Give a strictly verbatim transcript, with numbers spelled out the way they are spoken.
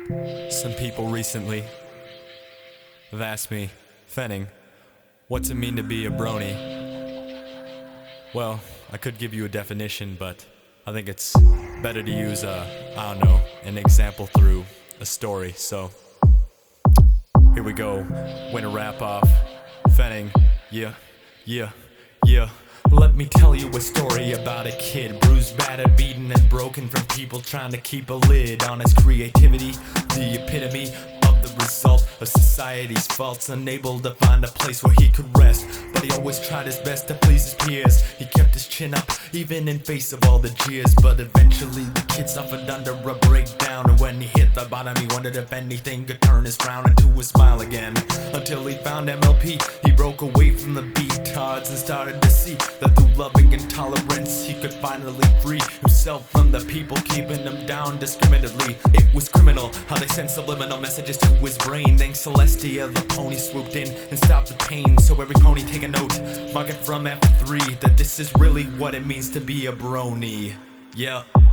Some people recently have asked me, Fenning, what's it mean to be a brony? Well, I could give you a definition, but I think it's better to use a, I don't know, an example through a story. So, here we go. When to wrap off. Fenning, yeah, yeah, yeah. Let me tell you a story about a kid bruised, battered, beaten, and broken from people trying to keep a lid on his creativity. The epitome of the result of society's faults, unable to find a place where he could rest. But he always tried his best to please his peers. He kept his chin up, even in face of all the jeers. But eventually the kid suffered under a breakdown, and when he hit the bottom, he wondered if anything could turn his frown into a smile again. Until he found M L P, he broke away from the beatards and started to see that through loving intolerance he could finally free himself from the people keeping him down discriminately. It was criminal how they sent subliminal messages to his brain. Then Celestia the pony swooped in and stopped the pain. So every pony take a note, mark it from F three, that this is really what it means to be a brony. Yeah.